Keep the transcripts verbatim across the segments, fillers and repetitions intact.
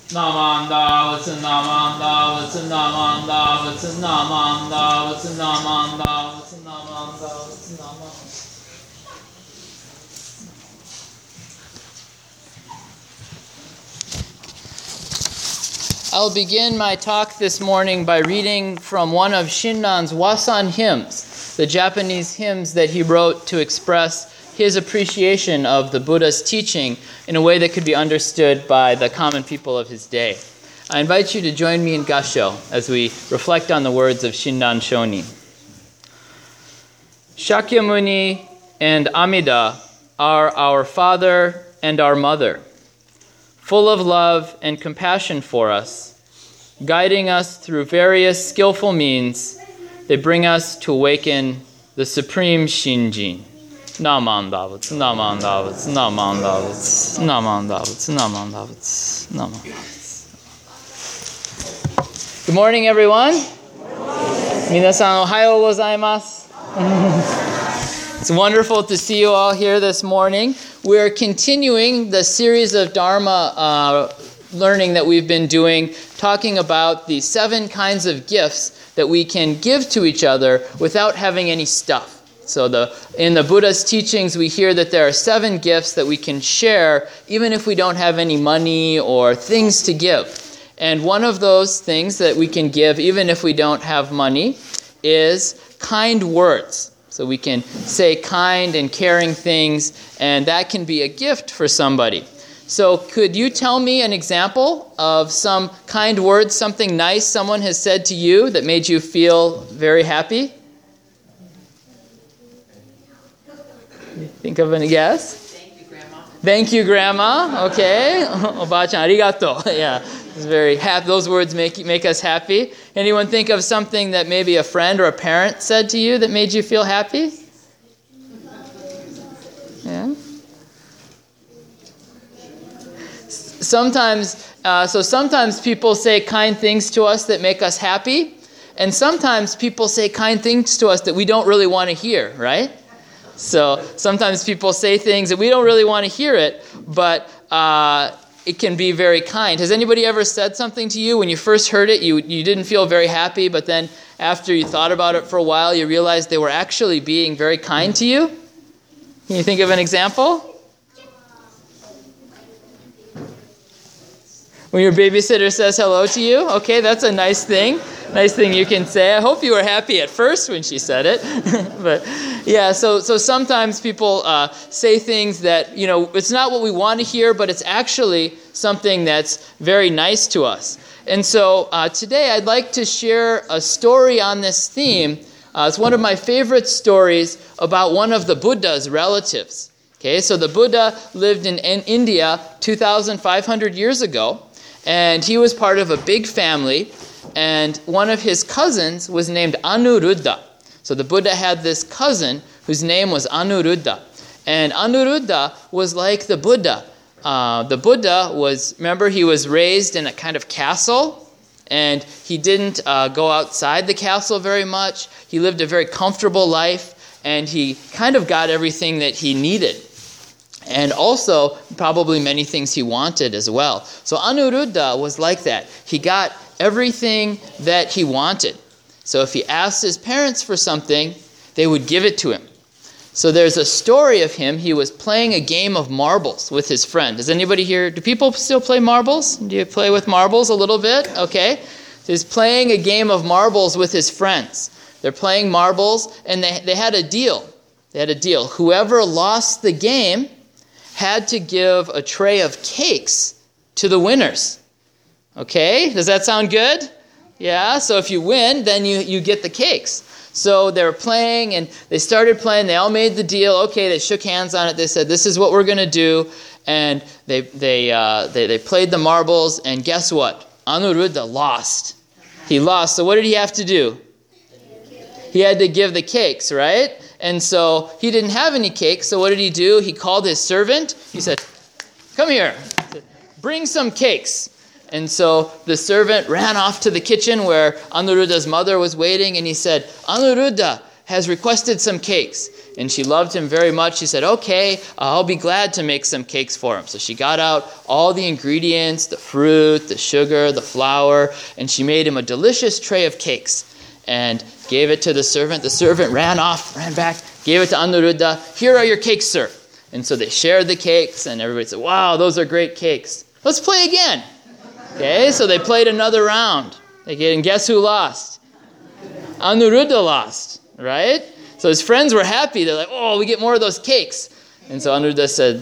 Namanda, what's a namanda, what's a namanda, what's a namanda, what's a namanda, what's a namanda, what's a namanda. I'll begin my talk this morning by reading from one of Shinnan's Wasan hymns, the Japanese hymns that he wrote to express his appreciation of the Buddha's teaching in a way that could be understood by the common people of his day. I invite you to join me in Gassho as we reflect on the words of Shinran Shonin. Shakyamuni and Amida are our father and our mother, full of love and compassion for us, guiding us through various skillful means. They bring us to awaken the supreme Shinjin. Namandavats, Namandavats, Namandavats, Namandavats, Namandavats, Namandavats. Good morning, everyone. Minasan ohayo gozaimasu. It's wonderful to see you all here this morning. We're continuing the series of Dharma uh, learning that we've been doing, talking about the seven kinds of gifts that we can give to each other without having any stuff. So the in the Buddha's teachings, we hear that there are seven gifts that we can share even if we don't have any money or things to give. And one of those things that we can give even if we don't have money is kind words. So we can say kind and caring things, and that can be a gift for somebody. So could you tell me an example of some kind words, something nice someone has said to you that made you feel very happy? Think of any guess? Thank you, Grandma. Thank you, Grandma. Okay. Oba-chan, arigato. Yeah, it's very happy. Those words make make us happy. Anyone think of something that maybe a friend or a parent said to you that made you feel happy? Yeah. Sometimes, uh, so sometimes people say kind things to us that make us happy, and sometimes people say kind things to us that we don't really want to hear, right? So sometimes people say things that we don't really want to hear it, but uh, it can be very kind. Has anybody ever said something to you when you first heard it, you, you didn't feel very happy, but then after you thought about it for a while, you realized they were actually being very kind to you? Can you think of an example? When your babysitter says hello to you? Okay, that's a nice thing. Nice thing you can say. I hope you were happy at first when she said it. But yeah, so so sometimes people uh, say things that, you know, it's not what we want to hear, but it's actually something that's very nice to us. And so uh, today I'd like to share a story on this theme. Uh, it's one of my favorite stories about one of the Buddha's relatives. Okay, so the Buddha lived in, in India two thousand five hundred years ago, and he was part of a big family. And one of his cousins was named Anuruddha. So the Buddha had this cousin whose name was Anuruddha. And Anuruddha was like the Buddha. Uh, the Buddha was, remember, he was raised in a kind of castle. And he didn't uh, go outside the castle very much. He lived a very comfortable life. And he kind of got everything that he needed. And also, probably many things he wanted as well. So Anuruddha was like that. He got everything that he wanted. So if he asked his parents for something, they would give it to him. So there's a story of him. He was playing a game of marbles with his friend. Does anybody here, do people still play marbles? Do you play with marbles a little bit? Okay. So he's playing a game of marbles with his friends. They're playing marbles, and they, they had a deal. They had a deal. Whoever lost the game had to give a tray of cakes to the winners. Okay, does that sound good? Yeah, so if you win, then you, you get the cakes. So they were playing, and they started playing. They all made the deal. Okay, they shook hands on it. They said, this is what we're going to do. And they they, uh, they they played the marbles, and guess what? Anuruddha lost. He lost. So what did he have to do? He had to give the cakes, right? And so he didn't have any cakes, so what did he do? He called his servant. He said, come here, bring some cakes. And so the servant ran off to the kitchen where Anuruddha's mother was waiting, and he said, Anuruddha, has requested some cakes. And she loved him very much. She said, okay, I'll be glad to make some cakes for him. So she got out all the ingredients, the fruit, the sugar, the flour, and she made him a delicious tray of cakes and gave it to the servant. The servant ran off, ran back, gave it to Anuruddha. Here are your cakes, sir. And so they shared the cakes, and everybody said, wow, those are great cakes. Let's play again. Okay, so they played another round. And guess who lost? Anuruddha lost, right? So his friends were happy. They're like, oh, we get more of those cakes. And so Anuruddha said,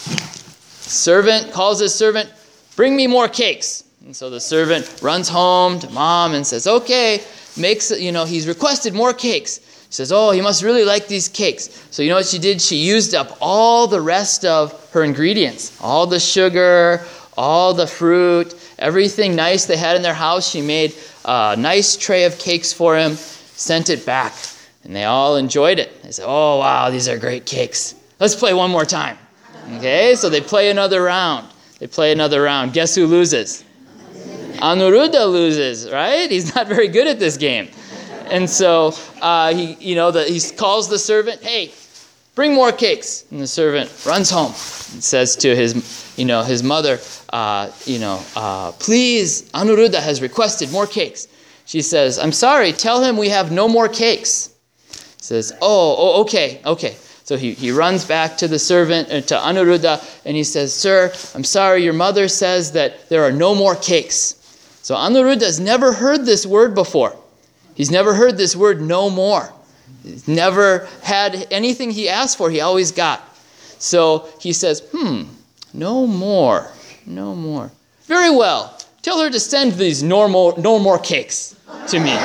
servant calls his servant, bring me more cakes. And so the servant runs home to mom and says, okay, makes, you know, he's requested more cakes. She says, oh, he must really like these cakes. So you know what she did? She used up all the rest of her ingredients, all the sugar, all the fruit, everything nice they had in their house. She made a nice tray of cakes for him, sent it back. And they all enjoyed it. They said, oh, wow, these are great cakes. Let's play one more time. Okay, so they play another round. They play another round. Guess who loses? Anuruddha loses, right? He's not very good at this game. And so uh, he, you know, the, he calls the servant, hey, bring more cakes. And the servant runs home and says to his, you know, his mother, uh, you know, uh, please, Anuruddha has requested more cakes. She says, I'm sorry, tell him we have no more cakes. He says, oh, oh, okay, okay. So he, he runs back to the servant, uh, to Anuruddha, and he says, sir, I'm sorry, your mother says that there are no more cakes. So Anuruddha has never heard this word before. He's never heard this word no more. He's never had anything he asked for, he always got. So he says, hmm, no more, no more. Very well, tell her to send these no more, no more cakes to me.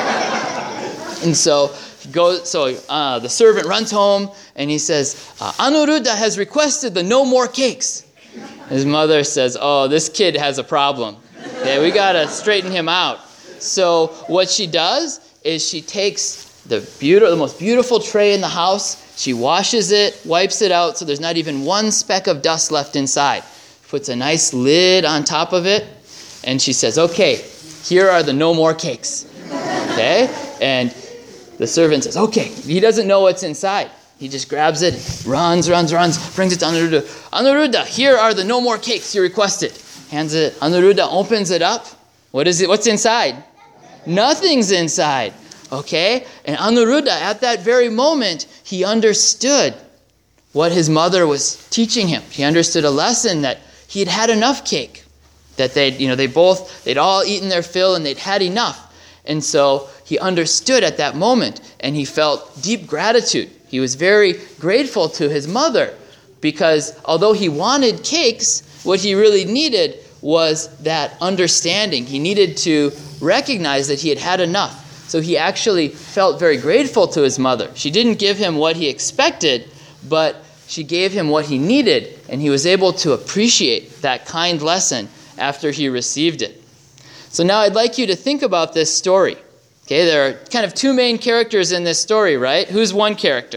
And so he goes, so uh, the servant runs home and he says, uh, Anuruddha has requested the no more cakes. His mother says, oh, this kid has a problem. Okay, we got to straighten him out. So what she does is she takes the beautiful, the most beautiful tray in the house, she washes it, wipes it out so there's not even one speck of dust left inside. Puts a nice lid on top of it, and she says, okay, here are the no more cakes. Okay? And the servant says, okay. He doesn't know what's inside. He just grabs it, runs, runs, runs, brings it to Anuruddha. Anuruddha, here are the no more cakes you requested. Hands it. Anuruddha opens it up. What is it? What's inside? Nothing's inside. Okay? And Anuruddha, at that very moment, he understood what his mother was teaching him. He understood a lesson that he had had enough cake. That they'd, you know, they both, they'd all eaten their fill and they'd had enough. And so he understood at that moment and he felt deep gratitude. He was very grateful to his mother because although he wanted cakes, what he really needed was that understanding. He needed to recognize that he had had enough. So he actually felt very grateful to his mother. She didn't give him what he expected, but she gave him what he needed, and he was able to appreciate that kind lesson after he received it. So now I'd like you to think about this story. Okay, there are kind of two main characters in this story, right? Who's one character?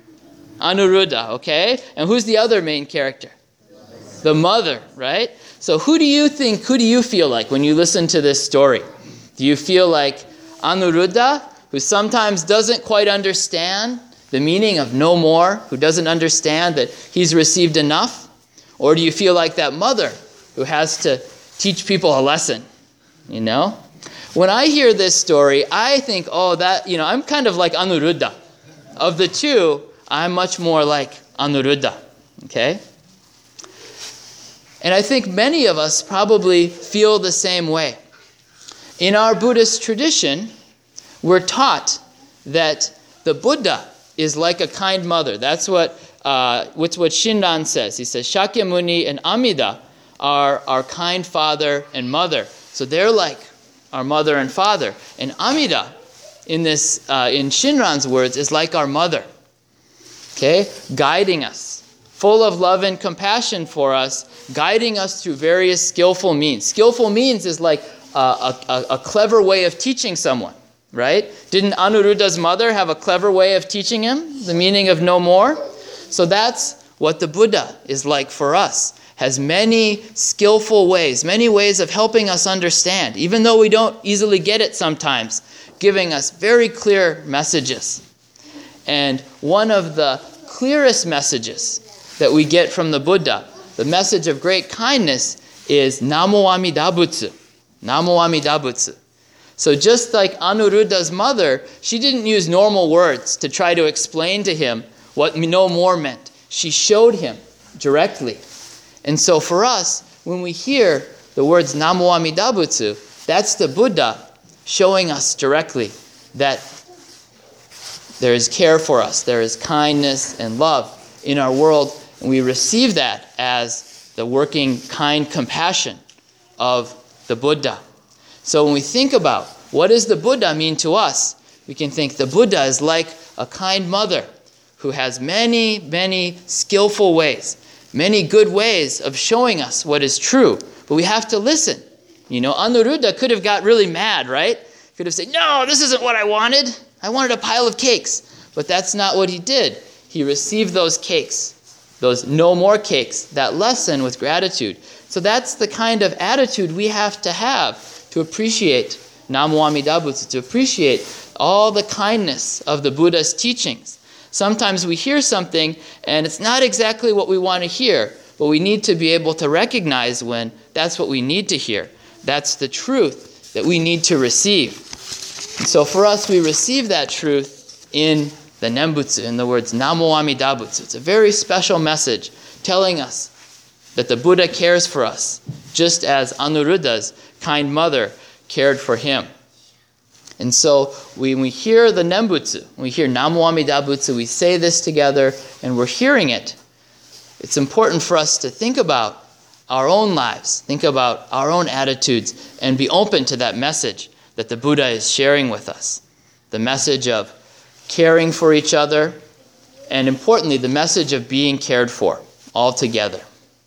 Anuruddha, okay? And who's the other main character? The mother, right? So who do you think, who do you feel like when you listen to this story? Do you feel like Anuruddha, who sometimes doesn't quite understand the meaning of no more, who doesn't understand that he's received enough? Or do you feel like that mother who has to teach people a lesson, you know? When I hear this story, I think, oh, that, you know, I'm kind of like Anuruddha. Of the two, I'm much more like Anuruddha, okay? And I think many of us probably feel the same way. In our Buddhist tradition, we're taught that the Buddha is like a kind mother. That's what uh, what's what Shinran says. He says Shakyamuni and Amida are our kind father and mother. So they're like our mother and father. And Amida, in this uh, in Shinran's words, is like our mother. Okay, guiding us, full of love and compassion for us, guiding us through various skillful means. Skillful means is like uh, a, a, a clever way of teaching someone. Right? Didn't Anuruddha's mother have a clever way of teaching him the meaning of no more? So that's what the Buddha is like for us. Has many skillful ways, many ways of helping us understand, even though we don't easily get it sometimes, giving us very clear messages. And one of the clearest messages that we get from the Buddha, the message of great kindness, is Namo Amida Butsu. Namo Amida Butsu. So just like Anuruddha's mother, she didn't use normal words to try to explain to him what no more meant. She showed him directly. And so for us, when we hear the words Namo Amida Butsu, that's the Buddha showing us directly that there is care for us, there is kindness and love in our world, and we receive that as the working kind compassion of the Buddha. So when we think about what does the Buddha mean to us, we can think the Buddha is like a kind mother who has many, many skillful ways, many good ways of showing us what is true, but we have to listen. You know, Anuruddha could have got really mad, right? Could have said, no, this isn't what I wanted. I wanted a pile of cakes. But that's not what he did. He received those cakes, those no more cakes, that lesson with gratitude. So that's the kind of attitude we have to have to appreciate Namo Amida Butsu, to appreciate all the kindness of the Buddha's teachings. Sometimes we hear something and it's not exactly what we want to hear, but we need to be able to recognize when that's what we need to hear. That's the truth that we need to receive. And so for us, we receive that truth in the Nembutsu, in the words Namo Amida Butsu. It's a very special message telling us that the Buddha cares for us, just as Anuruddha's kind mother cared for him. And so when we hear the Nembutsu, when we hear Namo Amida Butsu, we say this together and we're hearing it. It's important for us to think about our own lives, think about our own attitudes, and be open to that message that the Buddha is sharing with us. The message of caring for each other, and importantly, the message of being cared for all together.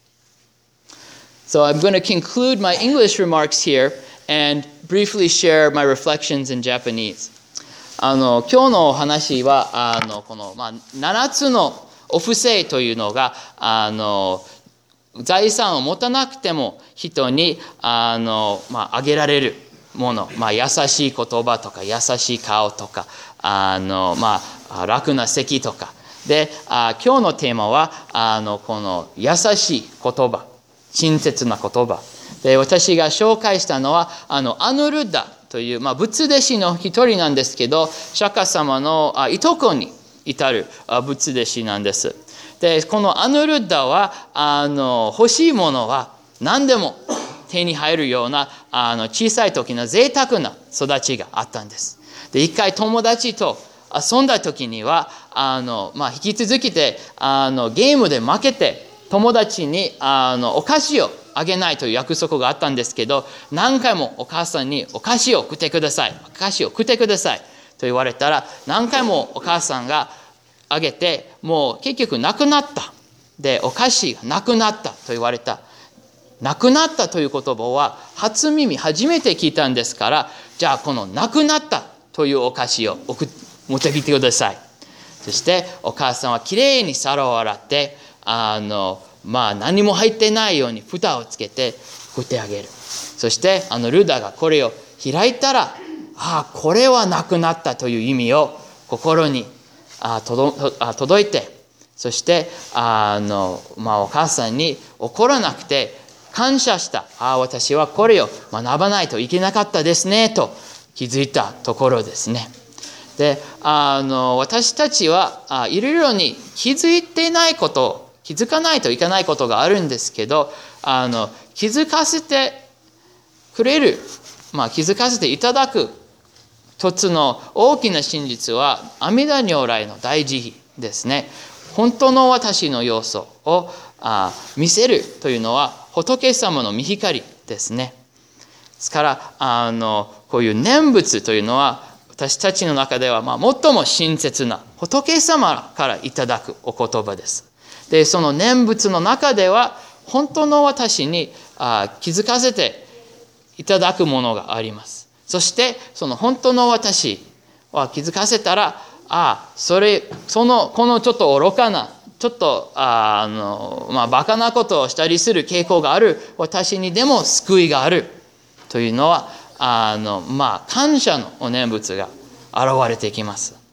So I'm going to conclude my English remarks here and briefly share my reflections in Japanese. あの今日のお話はあのこの、まあ、ななつのお布施というのがあの財産を持たなくても人にあの、まあ、あげられるもの、まあ、優しい言葉とか優しい顔とかあの、まあ、楽な席とかであ今日のテーマはあのこの優しい言葉、親切な言葉で、私が紹介したのはあのアヌルッダという、まあ、仏弟子の一人なんですけど、釈迦様のあいとこに至るあ仏弟子なんです。でこのアヌルッダはあの欲しいものは何でも手に入るようなあの小さい時の贅沢な育ちがあったんです。で一回友達と遊んだ時にはあの、まあ、引き続きてあのゲームで負けて友達にあのお菓子をあげないという約束があったんですけど、何回もお母さんにお菓子を食ってください、お菓子を食ってくださいと言われたら、何回もお母さんがあげて、もう結局なくなった。で、お菓子がなくなったと言われた。なくなったという言葉は初耳、初めて聞いたんですから、じゃあこのなくなったというお菓子を持ってきてください。そしてお母さんはきれいに皿を洗って、あの、まあ何も入ってないように蓋をつけて振ってあげる。そしてあのルダがこれを開いたら、ああこれはなくなったという意味を心にあ届いて、そしてあの、まあ、お母さんに怒らなくて感謝した。ああ私はこれを学ばないといけなかったですねと気づいたところですね。であの私たちはあいろいろに気づいていないことを気づかないといけないことがあるんですけど、あの気づかせてくれる、まあ、気づかせていただく一つの大きな真実は阿弥陀如来の大慈悲ですね。本当の私の要素をあ見せるというのは仏様の御光ですね。ですからあのこういう念仏というのは私たちの中ではまあ最も親切な仏様からいただくお言葉です。でその念仏の中では本当の私にあ気づかせていただくものがあります。そしてその本当の私は気づかせたら、あそれそのこのちょっと愚かなちょっとああのまあバカなことをしたりする傾向がある私にでも救いがあるというのはあのまあ感謝のお念仏が現れてきます。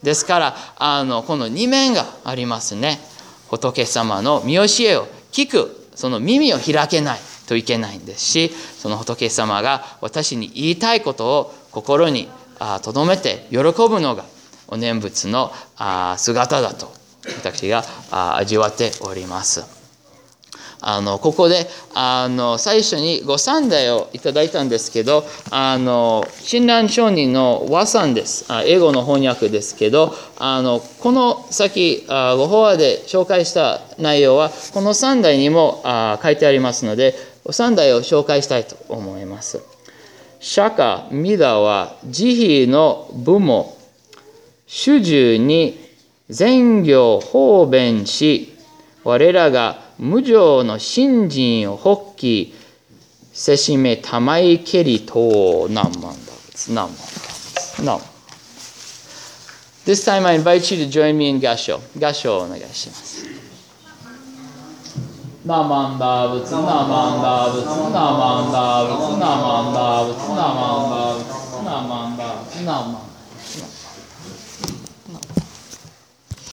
ですから、あのこの二面がありますね。仏様の見教えを聞く、その耳を開けないといけないんですし、その仏様が私に言いたいことを心に留めて喜ぶのがお念仏の姿だと私が味わっております。あのここであの最初にご三代をいただいたんですけど、あの親鸞上人の和算です。英語の翻訳ですけど、あのこの先ご法話で紹介した内容はこの三代にも書いてありますので、三代を紹介したいと思います。釈迦弥陀は慈悲の部も主従に善行方便し、我らが無常の信心を発起せしめたまいけりと何万だ何万何万 This time I invite you to join me in 合唱。合唱をお願いします。ナマンダブツナマンダブツナマンダブツナマンダブツナマンダブツナマンダブツナマンダブ